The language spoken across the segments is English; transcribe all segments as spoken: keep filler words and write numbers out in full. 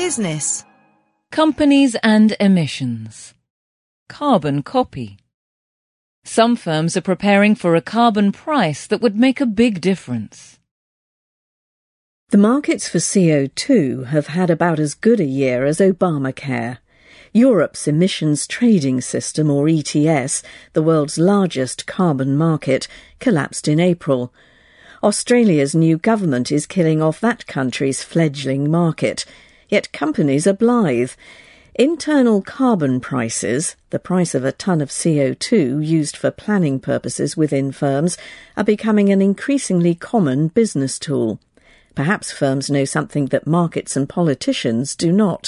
Business. Companies and emissions. Carbon copy. Some firms are preparing for a carbon price that would make a big difference. The markets for C O two have had about as good a year as Obamacare. Europe's emissions trading system, or E T S, the world's largest carbon market, collapsed in April. Australia's new government is killing off that country's fledgling market, yet companies are blithe. Internal carbon prices, the price of a tonne of C O two used for planning purposes within firms, are becoming an increasingly common business tool. Perhaps firms know something that markets and politicians do not.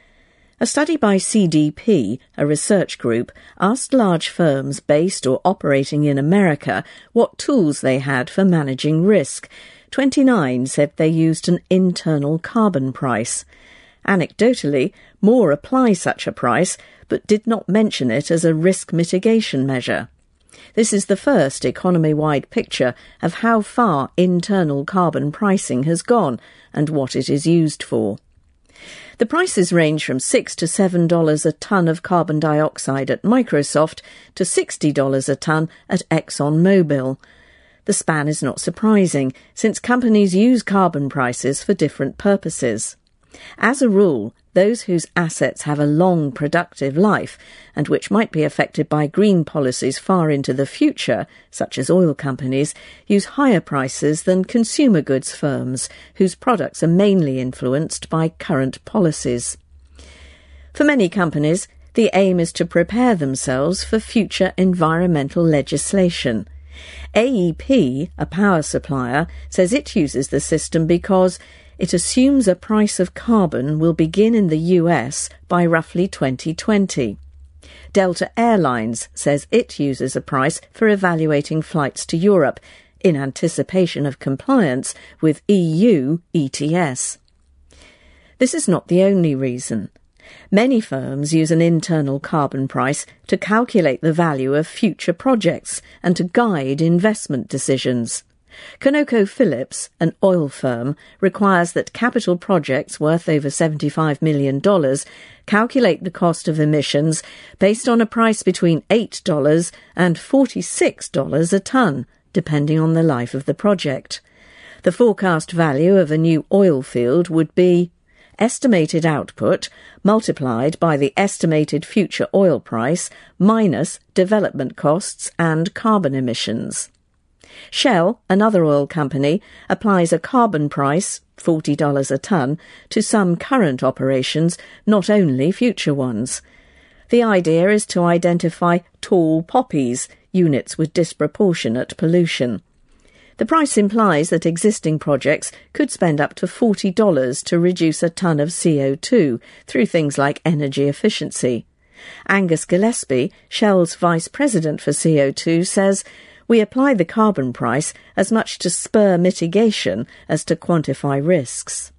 A study by C D P, a research group, asked large firms based or operating in America what tools they had for managing risk. twenty-nine said they used an internal carbon price. Anecdotally, more apply such a price, but did not mention it as a risk mitigation measure. This is the first economy-wide picture of how far internal carbon pricing has gone and what it is used for. The prices range from six to seven dollars a tonne of carbon dioxide at Microsoft to sixty dollars a tonne at ExxonMobil. The span is not surprising, since companies use carbon prices for different purposes. As a rule, those whose assets have a long productive life and which might be affected by green policies far into the future, such as oil companies, use higher prices than consumer goods firms, whose products are mainly influenced by current policies. For many companies, the aim is to prepare themselves for future environmental legislation. A E P, a power supplier, says it uses the system because it assumes a price of carbon will begin in the U S by roughly twenty twenty. Delta Airlines says it uses a price for evaluating flights to Europe in anticipation of compliance with E U E T S. This is not the only reason. Many firms use an internal carbon price to calculate the value of future projects and to guide investment decisions. ConocoPhillips, an oil firm, requires that capital projects worth over seventy-five million dollars calculate the cost of emissions based on a price between eight dollars and forty-six dollars a tonne, depending on the life of the project. The forecast value of a new oil field would be estimated output multiplied by the estimated future oil price minus development costs and carbon emissions. Shell, another oil company, applies a carbon price, forty dollars a tonne, to some current operations, not only future ones. The idea is to identify tall poppies, units with disproportionate pollution. The price implies that existing projects could spend up to forty dollars to reduce a tonne of C O two through things like energy efficiency. Angus Gillespie, Shell's vice president for C O two, says, "We apply the carbon price as much to spur mitigation as to quantify risks."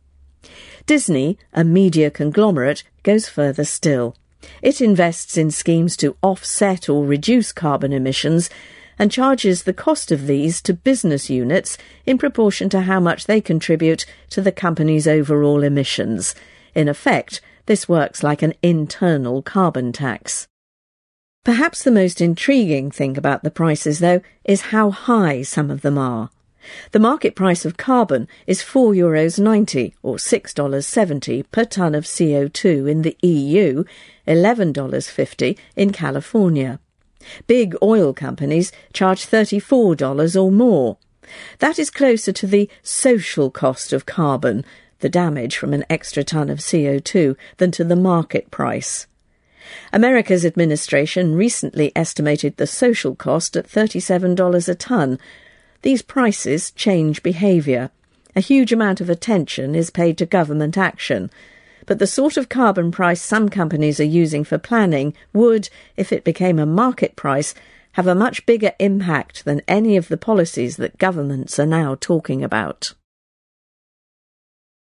Disney, a media conglomerate, goes further still. It invests in schemes to offset or reduce carbon emissions and charges the cost of these to business units in proportion to how much they contribute to the company's overall emissions. In effect, this works like an internal carbon tax. Perhaps the most intriguing thing about the prices, though, is how high some of them are. The market price of carbon is four euros ninety, or six dollars seventy per tonne of C O two in the E U, eleven dollars fifty in California. Big oil companies charge thirty-four dollars or more. That is closer to the social cost of carbon, the damage from an extra tonne of C O two, than to the market price. America's administration recently estimated the social cost at thirty-seven dollars a tonne. These prices change behaviour. A huge amount of attention is paid to government action, but the sort of carbon price some companies are using for planning would, if it became a market price, have a much bigger impact than any of the policies that governments are now talking about.